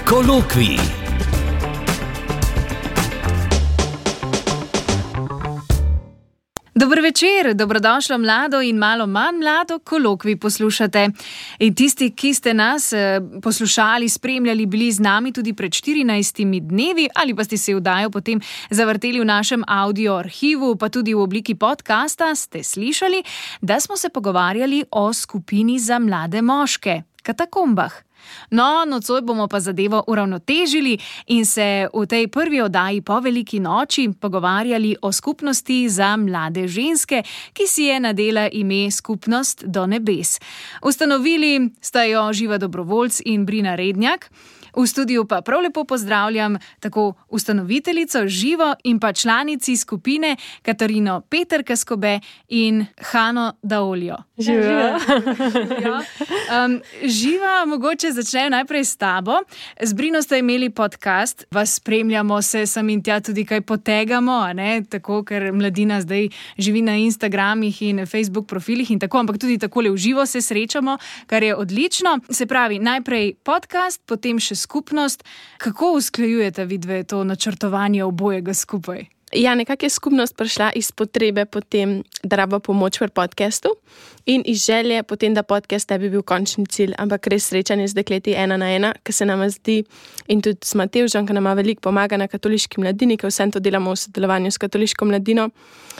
Kolokvij. Dober večer, dobrodošlo mlado in malo manj mlado Kolokvij poslušate. In tisti, ki ste nas poslušali, spremljali, bili z nami tudi pred 14 dnevi ali pa ste se vdajo potem zavrteli v našem audio arhivu, pa tudi v obliki podcasta, ste slišali, da smo se pogovarjali o skupini za mlade moške, Katakombah. No, nocoj bomo pa zadevo uravnotežili in se v tej prvi oddaji po veliki noči pogovarjali o skupnosti za mlade ženske, ki si je nadela ime Skupnost do nebes. Ustanovili sta jo Živa Dobrovoljc in Brina Rednjak. V studiu pa prav lepo pozdravljam tako ustanoviteljico Živo in pa članici skupine Katarino Peterka-Skobe in Hano Daoljo. Živa. Živa, mogoče začnejo najprej s tabo. Z Brino ste imeli podcast, vas spremljamo, se sem in tja tudi kaj potegamo, a ne? Tako, ker mladina zdaj živi na Instagramih in Facebook profilih in tako, ampak tudi takole v živo se srečamo, kar je odlično. Se pravi, najprej podcast, potem še skupnost. Kako usklajujete vidve to načrtovanje obojega skupaj? Ja, nekako je skupnost prišla iz potrebe potem, da raba pomoč pri podcastu in iz želje potem, da podcast ne bi bil končni cilj, ampak res srečanje z dekleti 1 na 1, ki se nama zdi, in tudi s Matevžem, ki nama veliko pomaga na katoliški mladini, ker vsem to delamo v sodelovanju s katoliško mladino,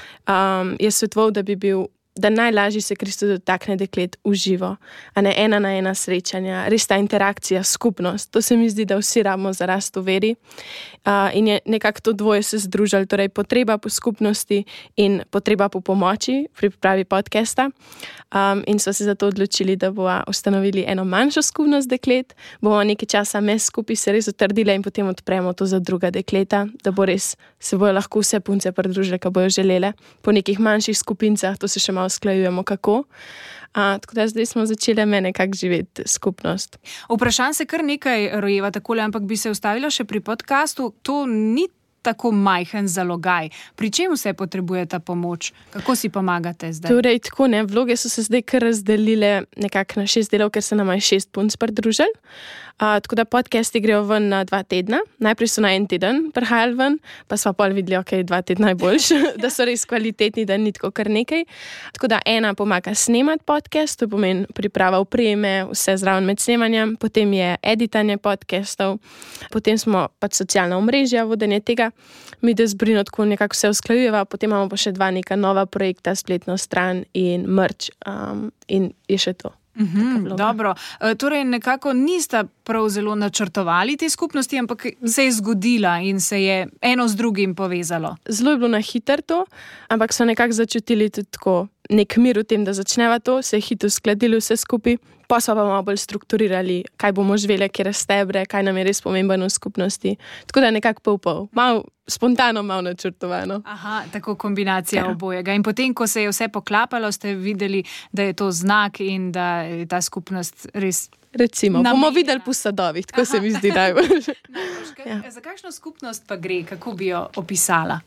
je svetoval, da najlažje se Kristus dotakne deklet v živo, a ne 1 na 1 srečanja, res ta interakcija, skupnost. To se mi zdi, da vsi rabimo za rast v veri in je nekako to dvoje se združili, torej potreba po skupnosti in potreba po pomoči pri pripravi podcasta. In so se zato odločili, da bomo ustanovili eno manjšo skupnost deklet, bomo nekaj časa mes skupaj se res utrdile in potem odpremo to za druga dekleta, da bo res se bojo lahko vse punce pridružile, ki bojo želele, po nekih manjših skupincah, to se še malo sklajujemo kako. Tako da zdaj smo začeli nekako živeti skupnost. Vprašanj se kar nekaj rojeva takole, ampak bi se ustavila še pri podcastu. To ni tako majhen zalogaj. Pri čem vse potrebuje ta pomoč? Kako si pomagate zdaj? Torej, tako ne, vloge so se zdaj kar razdelile nekako na 6 delov, ker se nama je 6 punc pridružili. Tako da podcasti grejo ven na 2 tedna. Najprej so na 1 teden prihajali ven, pa smo pol videli, ok, 2 tedna je boljše, da so res kvalitetni, da ni tako kar nekaj. Tako da ena pomaga snemati podcast, to pomeni priprava opreme, vse zraven med snemanjem, potem je editanje podcastov, potem smo pač socialna omrežja, vodenje tega. Mi da z Brino tako nekako vse usklajujeva, potem imamo pa še 2 neka nova projekta, spletno stran in merch in je še to. Dobro, torej nekako nista prav zelo načrtovali te skupnosti, ampak se je zgodila in se je eno z drugim povezalo. Zelo je bilo na hitro to, ampak so nekako začutili tudi tako nek mir v tem, da začneva to, se je hitro skladili vse skupaj, pa so pa malo bolj strukturirali, kaj bomo živeli, kjer stebre, kaj nam je res pomembno v skupnosti. Tako da nekako pol. Malo spontano, malo načrtovano. Aha, tako kombinacija obojega. In potem, ko se je vse poklapalo, ste videli, da je to znak in da je ta skupnost res recimo, bomo videli po sadovih, tako se mi zdi najbolj. Za kakšno skupnost pa gre? Kako bi jo opisala?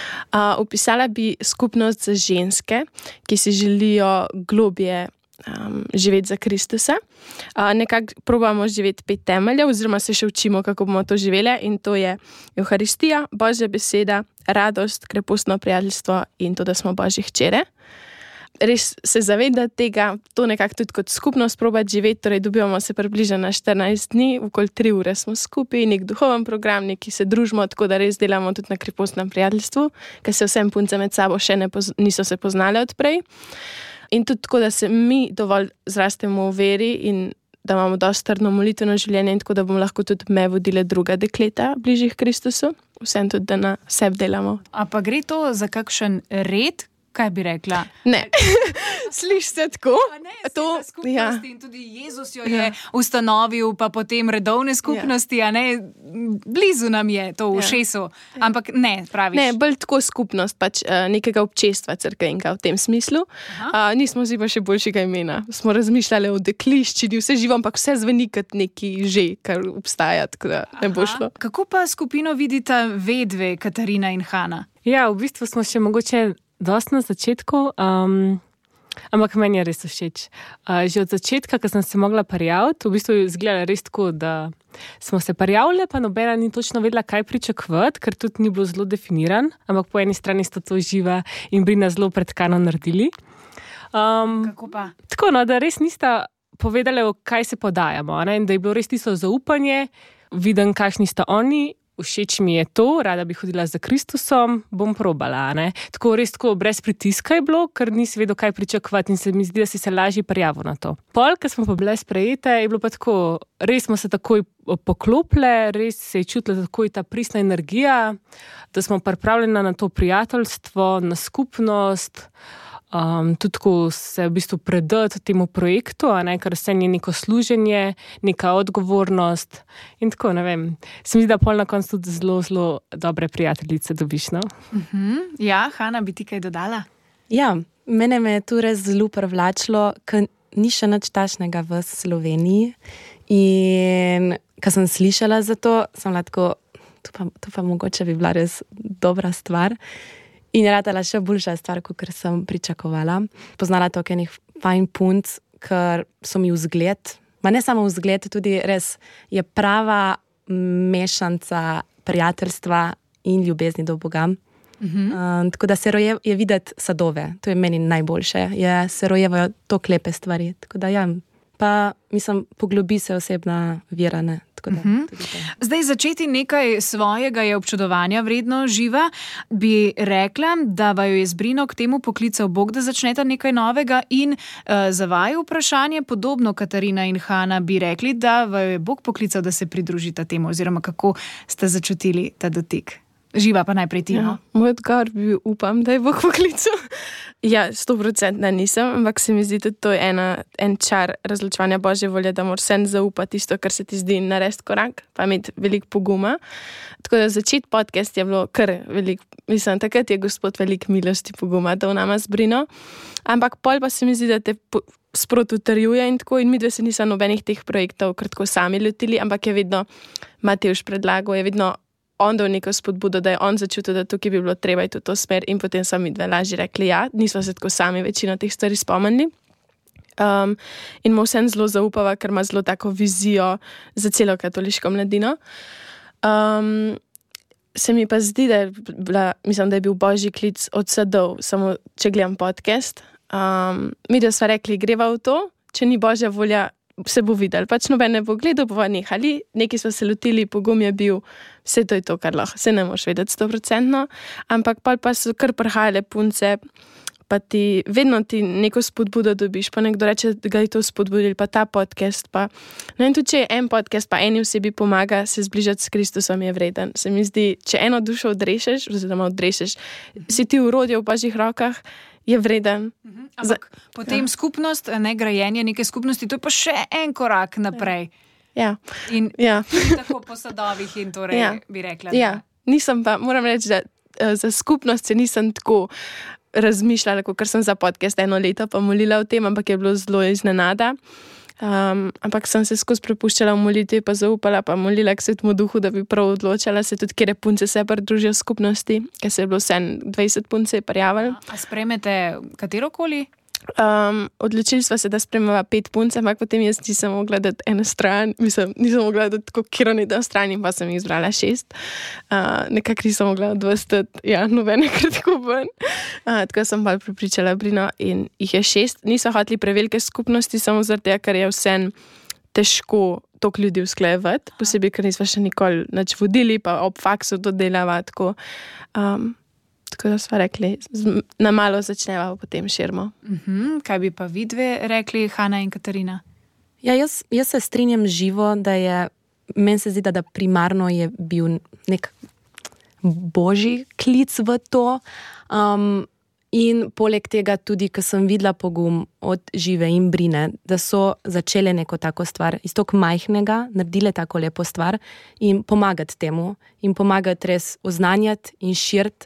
Opisala bi skupnost za ženske, ki si želijo globje živeti za Kristusa. Nekako probamo živeti 5 temeljev, oziroma se še učimo, kako bomo to živeli, in to je Evharistija, Božja beseda, radost, krepostno prijateljstvo in to, da smo Božje hčere. Res se zavedati tega, to nekako tudi kot skupnost probati živeti, torej dobivamo se približno na 14 dni, okoli 3 ure smo skupaj, nek duhoven program, neki se družimo, tako da res delamo tudi na krepostnem prijateljstvu, ker se vsem punce med sabo še niso se poznale odprej. In tudi tako, da se mi dovolj zrastemo v veri in da imamo dosti trdno molitveno življenje in tako, da bomo lahko tudi me vodile druga dekleta bližjih Kristusu. Vsem tudi, da na sebi delamo. A pa gre to za kakšen red? Kaj bi rekla? Ne, sliš se tako. To skupnosti in tudi Jezus jo je ustanovil, pa potem redovne skupnosti, a ne, blizu nam je to v šesu, ampak ne, praviš. Ne, bolj tako skupnost, pač nekega občestva crkvenka v tem smislu. Nismo si pa še boljšega imena. Smo razmišljali o dekliščini, vse živo, ampak vse zveni kot neki že, kar obstaja, tako da ne bo šlo. Kako pa skupino vidita vedve, Katarina in Hana? Ja, v bistvu smo še mogoče dosti na začetku. Ampak meni je res všeč. Že od začetka, ko sem se mogla prijaviti, v bistvu je izgledalo res tako, da smo se prijavili, pa nobena ni točno vedela, kaj pričakovati, ker tudi ni bilo zelo definiran, ampak po eni strani sta to Živa in Brina zelo predkano naredili. Kako pa? Tako, no, da res nista povedali, kaj se podajamo, ne? In da je bilo res tisto zaupanje, vidim, kakšni sta oni, všeč mi je to, rada bi hodila za Kristusom, bom probala. Ne? Tako res tako brez pritiska je bilo, ker nisi vedel, kaj pričakovati in se mi zdi, da si se lažje prijavil na to. Pol, ko smo pa bile sprejete, je bilo pa tako, res smo se takoj poklopile, res se je čutila takoj ta pristna energija, da smo pripravljena na to prijateljstvo, na skupnost, tudi tako se v bistvu predati temu projektu, ker vse je neko služenje, neka odgovornost in tako, ne vem. Se mi zdi, da pol na koncu tudi zelo, zelo dobre prijateljice dobiš, no? Ja, Hana, bi ti kaj dodala? Ja, mene me je tu res zelo privlačilo, ker ni še nič takšnega v Sloveniji in ko sem slišala za to, sem lahko, to pa mogoče bi bila res dobra stvar. In je ratala še boljša stvar, kot sem pričakovala. Poznala toliko enih fajn punc, ker so mi vzgled. Ma ne samo vzgled, tudi res je prava mešanca prijateljstva in ljubezni do Boga. Tako da se je videti sadove. To je meni najboljše. Se rojevajo toliko lepe stvari. Tako da ja, pa mislim, poglobi se osebna vera, ne. Zdaj, začeti nekaj svojega je občudovanja vredno, Živa. Bi rekla, da vaju je z Brino k temu poklical Bog, da začneta nekaj novega in za vaju vprašanje podobno, Katarina in Hana, bi rekli, da vaju je Bog poklical, da se pridružita temu, oziroma kako ste začutili ta dotik? Živa pa najprej ti, no? Moj odgovor bi bil, upam, da je Bog poklical. Ja, 100% nisem, ampak se mi zdi, da to je en čar razločevanja Božje volje, da moraš vsem zaupati tisto, kar se ti zdi, narediti korak, pa imeti veliko poguma. Tako da začeti podcast je bilo kar veliko, mislim, takrat je Gospod veliko milosti poguma dal nama z Brino, ampak pol pa se mi zdi, da te sproti utrjuje in tako, in midve se nisem nobenih teh projektov kratko sami lotili, ampak je vedno Matevž predlagal, je vedno on dal neko spodbudo, da je on začutil, da tukaj bi bilo treba iti v to smer in potem so midve lažje rekli ja, nismo se tako sami večino teh stvari spomnili. In mu vsem zelo zaupava, ker ima zelo tako vizijo za celo katoliško mladino. Se mi pa zdi, da je bil Božji klic od sadov, samo če gledam podcast. Midve sva rekli, greva v to, če ni Božja volja, se bo videl. Pač noben ne bo gledal, bova nehali. Nekaj smo se lotili, pogum je bil, vse to je to, kar lahko. Se ne moš vedeti 100%, ampak pa so kar prihajale punce, pa ti vedno ti neko spodbudo dobiš, pa nekdo reče, da ga je to spodbudil, pa ta podcast, pa no in tudi, če je en podcast, pa eni osebi pomaga se zbližati s Kristusom, je vreden. Se mi zdi, če eno dušo odrešeš, si ti urodje v Božjih rokah, je vreden. Ampak potem skupnost, ne grajenje neke skupnosti, to je pa še en korak naprej. Ja. In tako po sadovih in torej bi rekla. Ja, nisem pa, moram reči, da za skupnost se nisem tako razmišljala, ker sem za podcast 1 leto pa molila o tem, ampak je bilo zelo iznenada. Ampak sem se skozi prepuščala v molitvi, pa zaupala, pa molila k Svetemu Duhu, da bi prav odločala se tudi, kjer punce se pridružijo skupnosti, ker se je bilo 20 punce prijavili. A sprejmete katerokoli? Odločili smo se, da spremljava 5 punc, ampak potem jaz nisem mogla dati eno stran, nisem mogla dati tako kironito stran in pa sem jih izbrala 6. Nekako nisem mogla odvestati, nobene kratko ven. Tako sem bolj prepričala Brino in jih je 6. Niso hoteli prevelike skupnosti, samo zaradi tega, ker je vsem težko toliko ljudi usklajevati, posebej, ker nismo še nikoli nič vodili, pa ob faksu to delava, tako da smo rekli, na malo začneva, potem širimo. Kaj bi pa vidve rekli, Hana in Katarina? Ja, jaz se strinjam živo, da je, meni se zdi, da primarno je bil nek Božji klic v to. In poleg tega tudi, ko sem videla pogum od Žive in Brine, da so začele neko tako stvar, iz toliko majhnega, naredile tako lepo stvar in pomagati temu, in pomagati res oznanjati in širiti.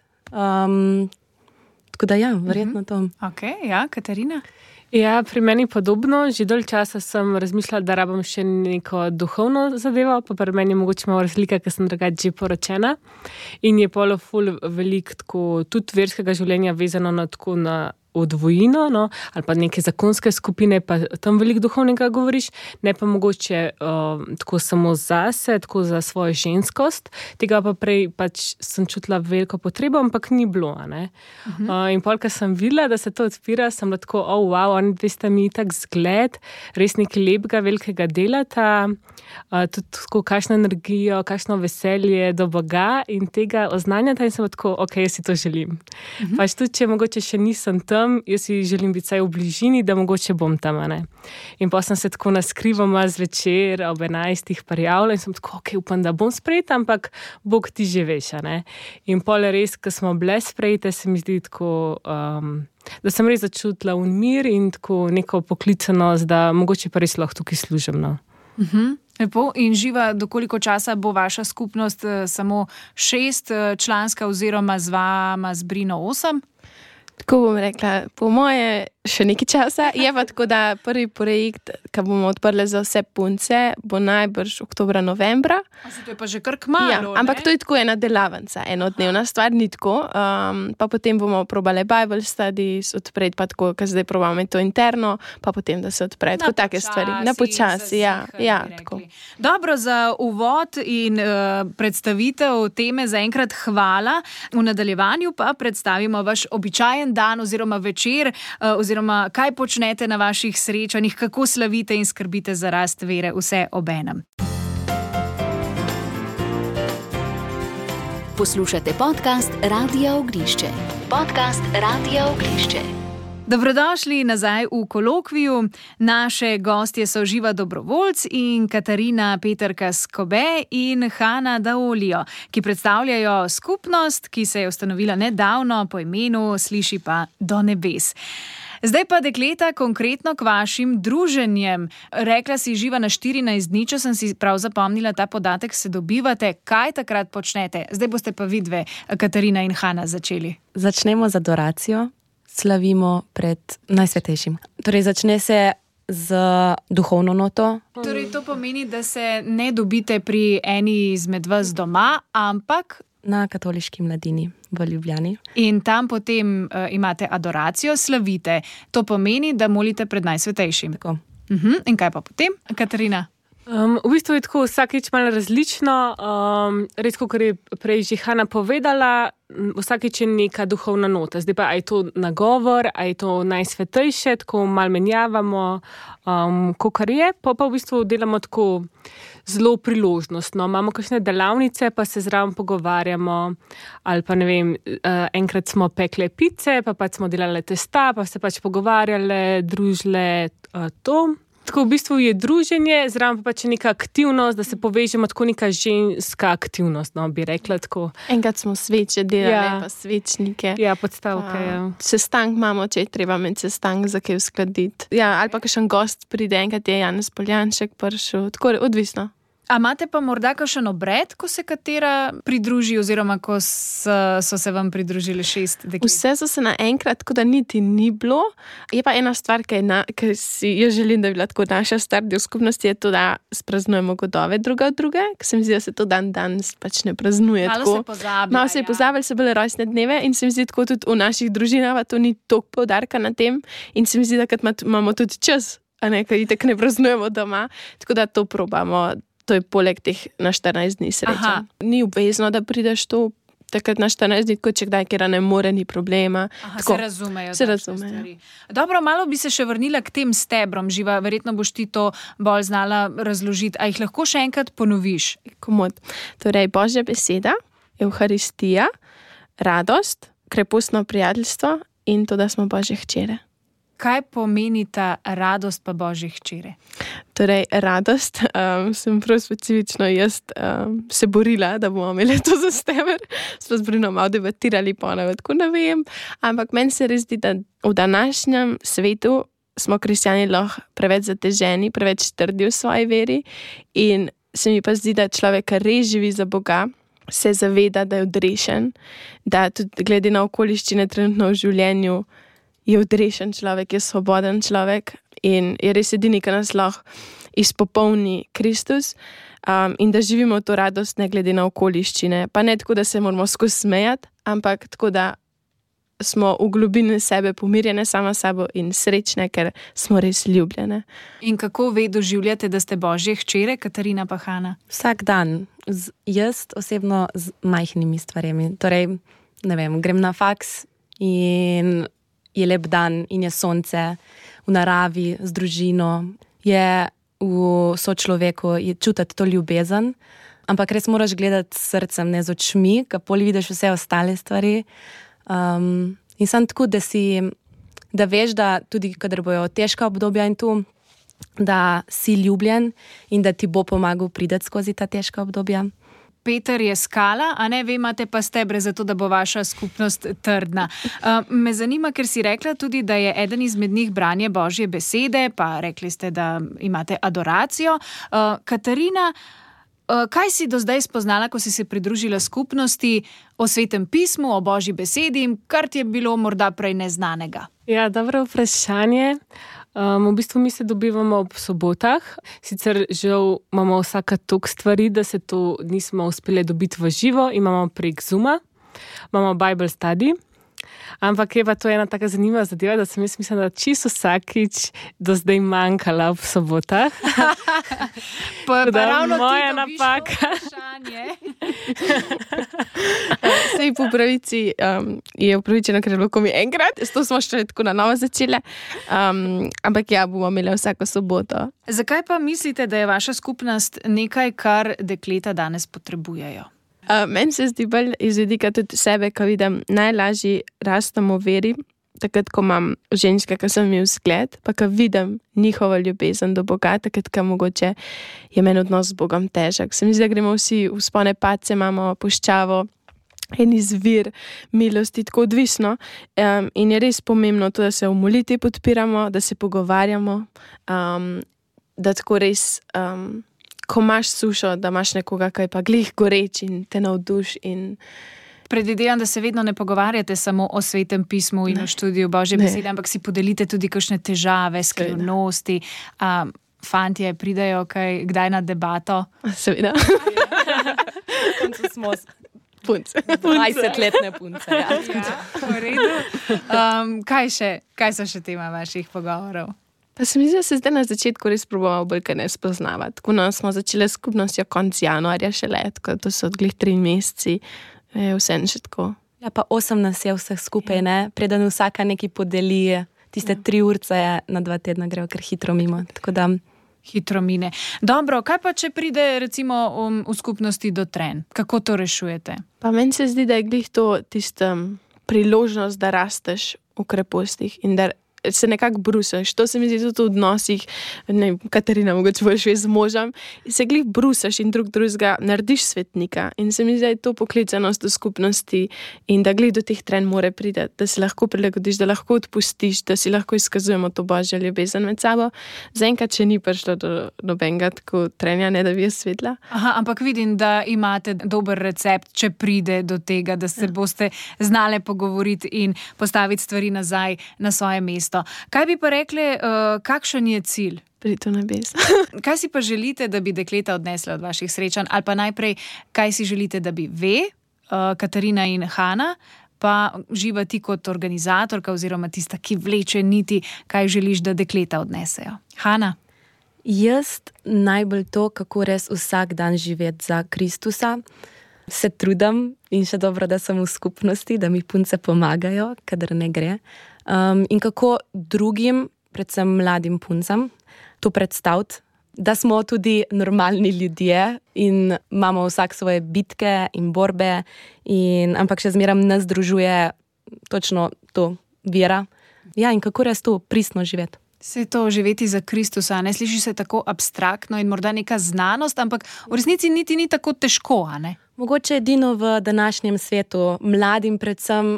Tako da ja, verjetno to. Ok, ja, Katarina? Ja, pri meni podobno. Že dolj časa sem razmišljala, da rabim še neko duhovno zadevo, pa pri meni je mogoče malo razlika, ker sem drugače že poročena. In je ful veliko tako, tudi verskega življenja vezano na v dvojino, no, ali pa neke zakonske skupine, pa tam veliko duhovnega govoriš, ne pa mogoče tako samo zase, tako za svojo ženskost. Tega pa prej pač sem čutila veliko potrebo, ampak ni bilo. In pol, ko sem videla, da se to odpira, sem bila tako, wow, oni dve sta mi tak zgled, res nekaj lepega, velikega delata, tudi tako kakšno energijo, kakšno veselje do Boga in tega oznanjata in sem tako, ok, jaz si to želim. Pač tudi, če mogoče še nisem tam, jaz si želim biti vsaj v bližini, da mogoče bom tam, In pa sem se tako naskrivoma zvečer ob 11 prijavila in sem tako, ok, upam, da bom sprejeta, ampak Bog ti že veš, In pol res, ko smo bile sprejete, se mi zdi tako, da sem res začutila mir in tako neko poklicanost, da mogoče pa res lahko tukaj služim, no. Lepo. In Živa, do koliko časa bo vaša skupnost samo 6 članska oziroma z vama z Brino 8? Tako bom rekla, po moje še nekaj časa. Je pa tako, da prvi projekt, ki bomo odprli za vse punce, bo najbrž oktobra, novembra. To je pa že kar kmalu, ampak to je tako ena delavnica, enodnevna stvar, ni tako. Pa potem bomo probali Bible studies odpreti, pa tako, ker zdaj probamo to interno, pa potem, da se odpre. Tako take stvari. Na počasi, ja, tako. Dobro, za uvod in predstavitev teme zaenkrat hvala. V nadaljevanju pa predstavimo vaš običajen dan oziroma večer, oziroma kaj počnete na vaših srečanjih, kako slavite in skrbite za rast vere, vse obenem. Poslušate podcast Radia Oglišče. Podcast Radia Oglišče. Dobrodošli nazaj v kolokviju. Naše gostje so Živa Dobrovoljc in Katarina Peterka Skobe in Hana Daolijo, ki predstavljajo skupnost, ki se je ustanovila nedavno po imenu Sliši pa do nebes. Zdaj pa, dekleta, konkretno k vašim druženjem. Rekla si, Živa, na 14 dni, če sem si prav zapomnila ta podatek, se dobivate. Kaj takrat počnete? Zdaj boste pa vidve, Katarina in Hana, začeli. Začnemo z adoracijo. Slavimo pred Najsvetejšim. Torej, začne se z duhovno noto. Torej, to pomeni, da se ne dobite pri eni izmed vas doma, ampak na katoliški mladini v Ljubljani. In tam potem imate adoracijo, slavite. To pomeni, da molite pred Najsvetejšim. Tako. In kaj pa potem, Katarina? V bistvu je tako vsakič malo različno. Res, kot je prej že Hana povedala, vsakič je neka duhovna nota. Zdaj pa, a je to nagovor, a je to Najsvetejše, tako malo menjavamo, kakor je. Pa v bistvu delamo tako zelo priložnostno. Imamo kakšne delavnice, pa se zraven pogovarjamo. Ali pa ne vem, enkrat smo pekle pice, pa smo delali testa, pa se pač pogovarjali, družile to. Tako v bistvu je druženje, zraven pa pač neka aktivnost, da se povežemo, tako neka ženska aktivnost, no, bi rekla tako. Enkrat smo sveče delali, pa svečnike. Ja, podstavke, Sestank imamo, če je treba imeti sestank, za kaj uskladiti. Ja, ali pa kakšen gost pride, enkrat je Janez Poljanšek prišel, tako odvisno. A imate pa morda kakšen obred, ko se katera pridruži, oziroma ko so se vam pridružili 6 deklet? Vse so se naenkrat, tako da niti ni bilo. Je pa ena stvar, ki si jaz želim, da bi bila tako naša stvar del skupnosti, je to, da spraznujemo godove druga od druge, ker se mi zdi, da se to danes pač ne praznuje. Malo se je pozabili, se bile rojstne dneve in se mi zdi, tako tudi v naših družinah, to ni toliko poudarka na tem in se mi zdi, da imamo tudi čas, ker itak ne praznujemo doma, tako da to probamo. To je poleg teh na 14 dni sreča. Ni obvezno, da prideš to takrat na 14 dni, kot če kdaj, ker ne more, ni problema. Se razumejo. Dobro, malo bi se še vrnila k tem stebrom, Živa. Verjetno boš ti to bolj znala razložiti. A jih lahko še enkrat ponoviš? Komod. Torej, Božja beseda, Evharistija, radost, krepostno prijateljstvo in to, da smo Božje hčere. Kaj pomeni ta radost pa Božje hčere? Torej, radost, sem prav specifično jaz se borila, da bomo imeli to za steber. Smo z Brino malo debatirali, tako ne vem. Ampak meni se res zdi, da v današnjem svetu smo kristjani lahko preveč zateženi, preveč trdi v svoji veri in se mi pa zdi, da človek res živi za Boga, se zaveda, da je odrešen, da tudi glede na okoliščine trenutno v življenju je odrešen človek, je svoboden človek in je res edini, ki nas lahko izpopolni Kristus in da živimo to radost ne glede na okoliščine. Pa ne tako, da se moramo skozi smejati, ampak tako, da smo v globini sebe pomirjene sama sabo in srečne, ker smo res ljubljene. In kako vi doživljate, da ste Božje hčere, Katarina pa Hana? Vsak dan, jaz osebno z majhnimi stvarmi. Torej, ne vem, grem na faks in je lep dan in je sonce v naravi, z družino, je v sočloveku, je čutiti to ljubezen, ampak res moraš gledati s srcem, ne z očmi, kapoli vidiš vse ostale stvari. In sam tako, da veš, da tudi, kadar bojo težka obdobja in tu, da si ljubljen in da ti bo pomagal priti skozi ta težka obdobja. Peter je skala, a ne, vi imate pa stebre za to, da bo vaša skupnost trdna. Me zanima, ker si rekla tudi, da je eden izmed njih branje Božje besede, pa rekli ste, da imate adoracijo. Katarina, kaj si do zdaj spoznala, ko si se pridružila skupnosti o Svetem pismu, o Božji besedi, kar ti je bilo morda prej neznanega? Ja, dobro vprašanje. V bistvu mi se dobivamo ob sobotah, sicer žal imamo vsaka toliko stvari, da se to nismo uspeli dobiti v živo, imamo prek Zooma, imamo Bible study, ampak je pa to ena taka zanimiva zadeva, da sem jaz mislila, da čisto vsakič do zdaj manjkala ob sobotah. Pa ravno moja napaka. Sej po pravici je upravičeno, ker je bilo komi enkrat, s to smo še tako na novo začele, ampak ja, bomo imeli vsako soboto. Zakaj pa mislite, da je vaša skupnost nekaj, kar dekleta danes potrebujejo? Meni se zdi bolj iz vidika tudi sebe, ko vidim, najlažje rastemo v veri, takrat, ko imam ženske, ki sem jim vzgled, pa ko vidim njihovo ljubezen do Boga, takrat, ko mogoče je meni odnos z Bogom težak. Se mi zdi, da gremo vsi v spone padce, imamo puščavo, en izvir milosti, tako odvisno. In je res pomembno to, da se v molitvi podpiramo, da se pogovarjamo, da tako res... ko imaš sušo, da imaš nekoga, ki je pa glih goreč in te navduš. Predvidevam, da se vedno ne pogovarjate samo o Svetem pismu in o študiju Božje besede, ampak si podelite tudi kakšne težave, skrivnosti. Fantje pridajo kdaj na debato? Seveda. Koncu smo punce. 20-letne punce. Ja. V redu. Kaj so še tema vaših pogovorov? Pa se mi zdi, da se zdaj na začetku res probamo bolj kaj ne spoznavati. Tako smo začeli skupnostjo konc januarja šele, tako to so odglih 3 meseci, vse še tako. Ja, pa 8 nas je vseh skupaj, ne? Preden vsaka nekaj podeli, tiste 3 urce na 2 tedna grejo kar hitro mimo, tako da... Hitro mine. Dobro, kaj pa, če pride recimo v skupnosti do trenj? Kako to rešujete? Pa meni se zdi, da je glih to tista priložnost, da rasteš v krepostih in da se nekako brusaš. To se mi zdi tudi v odnosih, ne, Katarina, mogoče boš z možem, se glih brusaš in drugega narediš svetnika. In se mi zdi, da je to poklicanost v skupnosti in da glih do teh trenj more priti, da se lahko prilagodiš, da lahko odpustiš, da si lahko izkazujemo to Božjo ljubezen med sabo. Zaenkrat še ni prišlo do nobenega tako trenja, ne da bi jaz svetla. Aha, ampak vidim, da imate dober recept, če pride do tega, da se boste znale pogovoriti in postaviti stvari nazaj na svoje mesto. Kaj bi pa rekli, kakšen je cilj? Priti v nebes. Kaj si pa želite, da bi dekleta odnesla od vaših srečanj? Ali pa najprej, kaj si želite, da bi ve, Katarina in Hana, pa živa ti kot organizatorka oziroma tista, ki vleče niti, kaj želiš, da dekleta odnesejo? Hana? Jaz najbolj to, kako res vsak dan živeti za Kristusa. Se trudim in še dobro, da sem v skupnosti, da mi punce pomagajo, kadar ne gre. In kako drugim, predvsem mladim puncam, to predstaviti, da smo tudi normalni ljudje in imamo vsak svoje bitke in borbe, ampak še zmeraj nas združuje točno to vera. Ja, in kako res to pristno živeti. Se to živeti za Kristusa, ne sliši se tako abstraktno in morda neka znanost, ampak v resnici niti ni tako težko, a ne? Mogoče edino v današnjem svetu, mladim predvsem,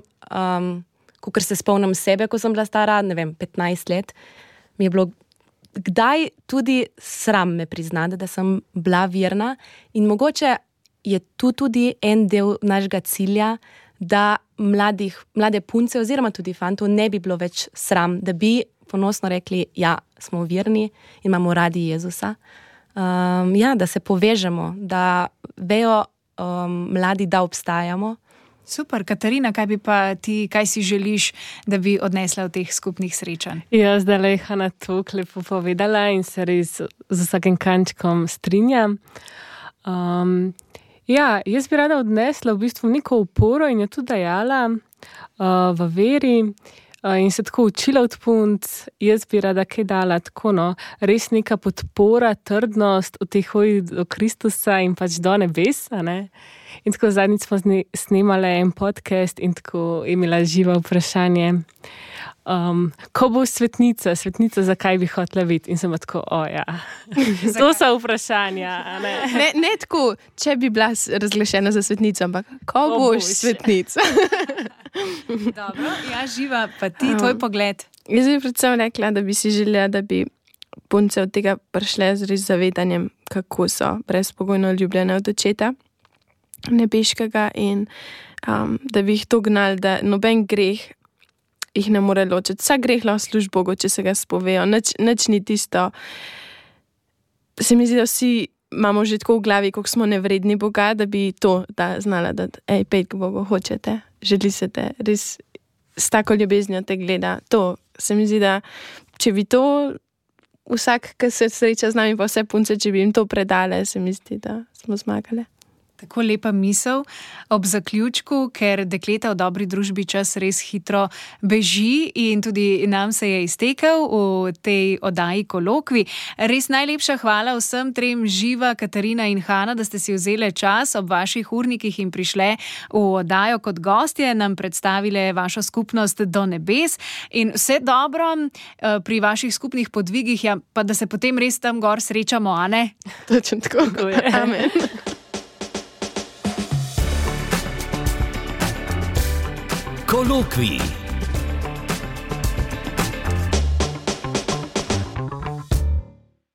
kakor se spomnim sebe, ko sem bila stara, 15 let, mi je bilo kdaj tudi sram me priznati, da sem bila verna in mogoče je tu tudi en del našega cilja, da mlade punce oziroma tudi fantov ne bi bilo več sram, da bi ponosno rekli, ja, smo verni in imamo radi Jezusa. Ja, da se povežemo, da vejo mladi, da obstajamo Super, Katarina, kaj bi pa ti, kaj si želiš, da bi odnesla od teh skupnih srečanj? Ja, zdaj je Hana to lepo povedala in se res z vsakim kančkom strinjam. Jaz bi rada odnesla v bistvu neko oporo in jo tudi dajala v veri in se tako učila od punc. Jaz bi rada kaj dala tako, res neka podpora, trdnost v tej hoji do Kristusa in pač do nebesa, ne? In tako zadnjič smo snemali en podcast in tako imela živa vprašanje. Ko bo svetnica, zakaj bi hotela biti? In sem tako, to so vprašanja. Ne tako, če bi bila razglašena za svetnico, ampak ko boš svetnica? Dobro, Živa, pa ti, tvoj pogled. Jaz bi predvsem rekla, da bi si želela, da bi punce od tega prišle z res zavedanjem, kako so brezpogojno ljubljene od očeta nebeškega in da bi jih to gnali, da noben greh jih ne more ločiti. Vsak greh lahko služi Bogu, če se ga spovejo. Nič ni tisto. Se mi zdi, da vsi imamo že tako v glavi, koliko smo nevredni Boga, da bi to znala, da pejt k Bogu, hočete, želi se te, res s tako ljubeznijo te gleda. To se mi zdi, da če bi to vsak, ki se sreča z nami, pa vse punce, če bi jim to predale, se mi zdi, da smo zmagali. Tako lepa misel ob zaključku, ker dekleta v dobri družbi čas res hitro beži in tudi nam se je iztekel v tej oddaji Kolokvi. Res najlepša hvala vsem trem, Živa, Katarina in Hana, da ste si vzeli čas ob vaših urnikih in prišle v oddajo kot gostje, nam predstavile vašo skupnost do nebes in vse dobro pri vaših skupnih podvigih, pa da se potem res tam gor srečamo, a ne? Točno tako je. Amen. Kolokvi.